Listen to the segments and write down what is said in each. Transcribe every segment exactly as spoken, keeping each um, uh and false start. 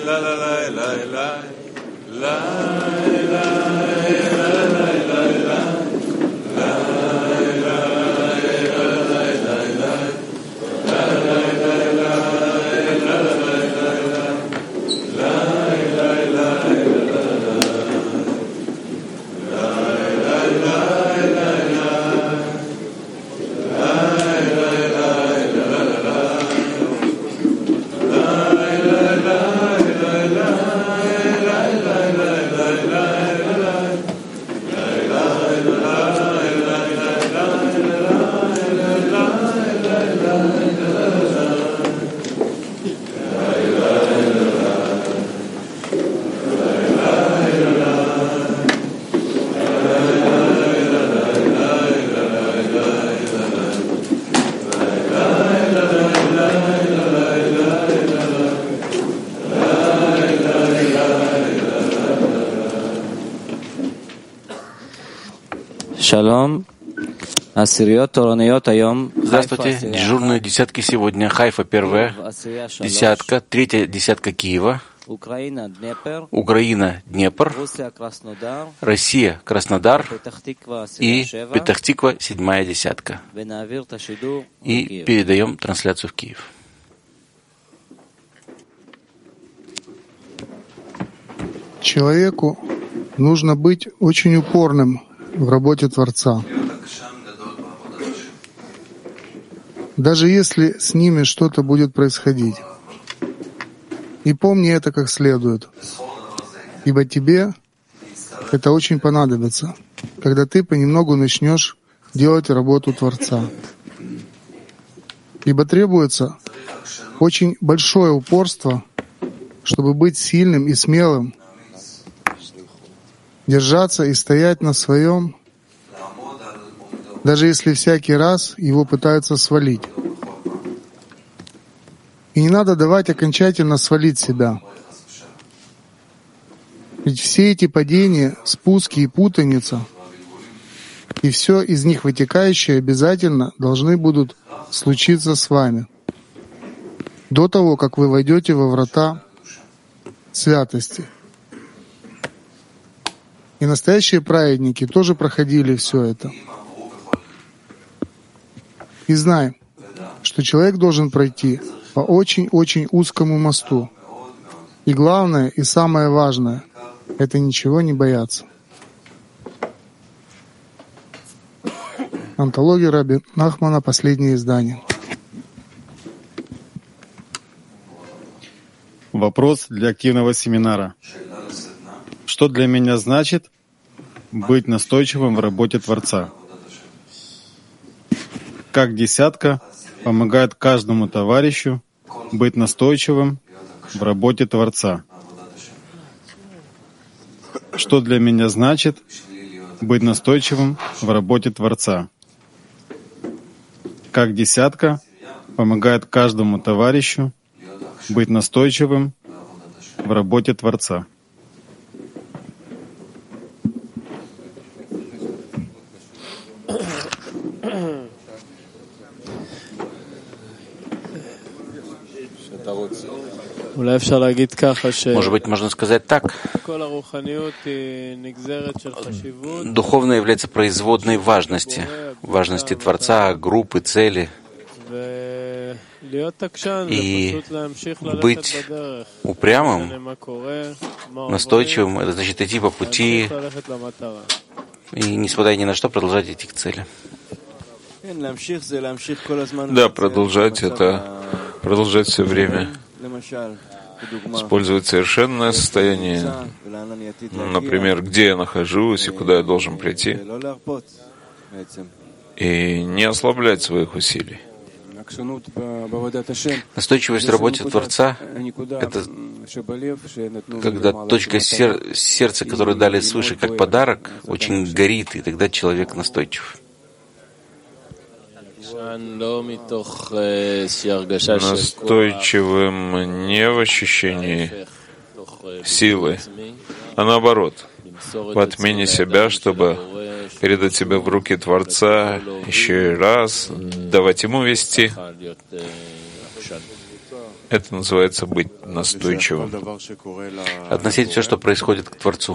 Здравствуйте. Дежурные десятки сегодня. Хайфа первая десятка, третья десятка Киева, Украина Днепр, Россия Краснодар и Петах-Тиква седьмая десятка. И передаем трансляцию в Киев. Человеку нужно быть очень упорным в работе Творца. Даже если с ними что-то будет происходить. И помни это как следует. Ибо тебе это очень понадобится, когда ты понемногу начнешь делать работу Творца. Ибо требуется очень большое упорство, чтобы быть сильным и смелым, держаться и стоять на своем, даже если всякий раз его пытаются свалить. И не надо давать окончательно свалить себя. Ведь все эти падения, спуски и путаница, и все из них вытекающее обязательно должны будут случиться с вами до того, как вы войдете во врата святости. И настоящие праведники тоже проходили все это. И знай, что человек должен пройти по очень-очень узкому мосту. И главное, и самое важное — это ничего не бояться. Антология Раби Нахмана, последнее издание. Вопрос для активного семинара. Что для меня значит быть настойчивым в работе Творца? Как десятка помогает каждому товарищу быть настойчивым в работе Творца? Что для меня значит быть настойчивым в работе Творца? Как десятка помогает каждому товарищу быть настойчивым в работе Творца? Может быть, можно сказать так. Духовное является производной важности, важности Творца, группы, цели. И быть упрямым, настойчивым, это значит идти по пути и, несмотря ни на что, продолжать идти к цели. Да, продолжать это, продолжать все время. Использовать совершенное состояние, например, где я нахожусь и куда я должен прийти, и не ослаблять своих усилий. Настойчивость в работе Творца — это когда точка сер- сердца, которую дали свыше как подарок, очень горит, и тогда человек настойчив. Настойчивым не в ощущении силы, а наоборот, в отмене себя, чтобы передать себя в руки Творца еще и раз, давать Ему вести. Это называется быть настойчивым. Относить все, что происходит, к Творцу.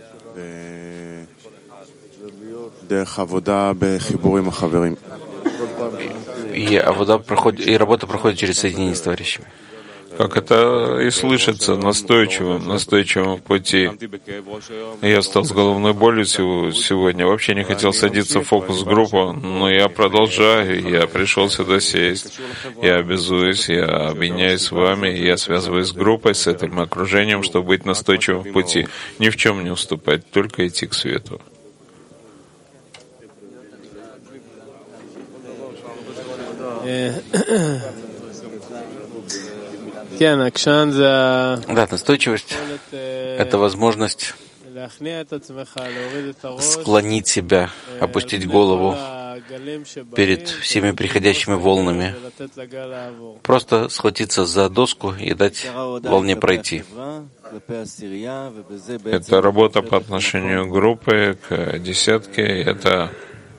И, авода проходит, и работа проходит через соединение с товарищами. Как это и слышится, настойчивым, настойчивым в пути. Я стал с головной болью сегодня. Вообще не хотел садиться в фокус-группу, но я продолжаю. Я пришел сюда сесть. Я обязуюсь, я объединяюсь с вами, я связываюсь с группой, с этим окружением, чтобы быть настойчивым в пути. Ни в чем не уступать, только идти к свету. Да, настойчивость — это возможность склонить себя, опустить голову перед всеми приходящими волнами, просто схватиться за доску и дать волне пройти. Это работа по отношению к группе, к десятке, это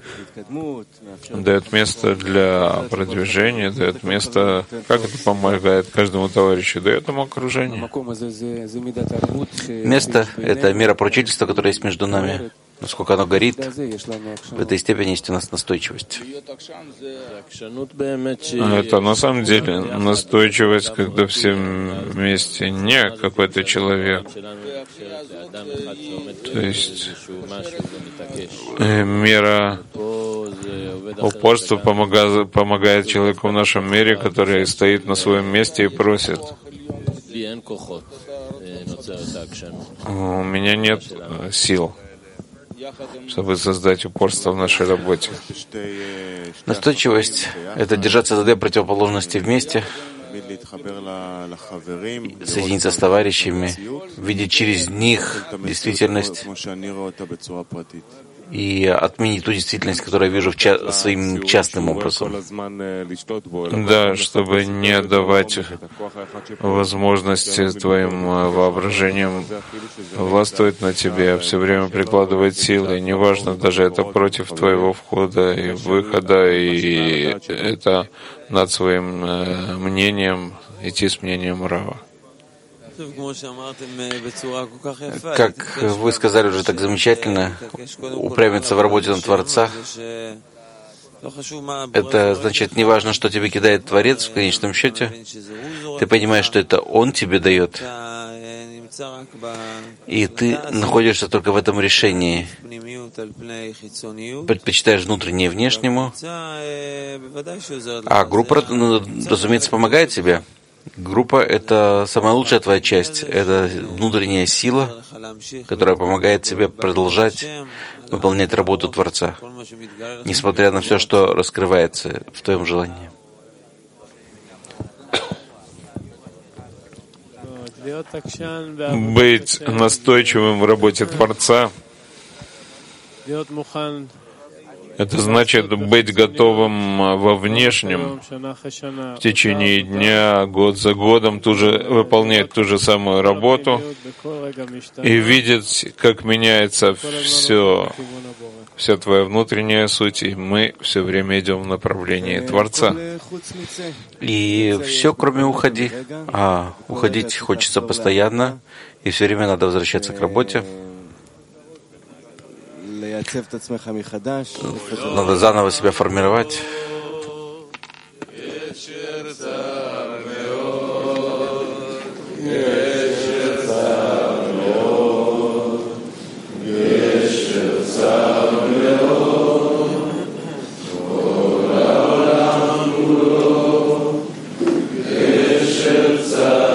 дает место для продвижения, дает место, как это помогает каждому товарищу, дает ему окружение. Место — это мера поручительства, которое есть между нами. Насколько оно горит, в этой степени есть у нас настойчивость. Это на самом деле настойчивость, когда все вместе, не какой-то человек. То есть мера упорства помогает, помогает человеку в нашем мире, который стоит на своем месте и просит. У меня нет сил, чтобы создать упорство в нашей работе. Настойчивость — это держаться за две противоположности вместе, соединиться с товарищами, видеть через них действительность и отменить ту действительность, которую я вижу в ча- своим частным образом. Да, чтобы не давать возможности твоим воображением властвовать на тебе, а все время прикладывать силы. Неважно, даже это против твоего входа и выхода, и это над своим мнением, идти с мнением Рава. Как вы сказали уже так замечательно, упрямиться в работе на Творца — это значит, не важно, что тебе кидает Творец в конечном счете, ты понимаешь, что это Он тебе дает, и ты находишься только в этом решении, предпочитаешь внутреннее внешнему, а группа, ну, разумеется, помогает тебе. Группа — это самая лучшая твоя часть, это внутренняя сила, которая помогает тебе продолжать выполнять работу Творца, несмотря на все, что раскрывается в твоем желании. Быть настойчивым в работе Творца — это значит быть готовым во внешнем в течение дня, год за годом, ту же, выполнять ту же самую работу и видеть, как меняется все, вся твоя внутренняя суть, и мы все время идем в направлении Творца. И все, кроме уходи. А уходить хочется постоянно, и все время надо возвращаться к работе. Надо заново себя формировать. Serce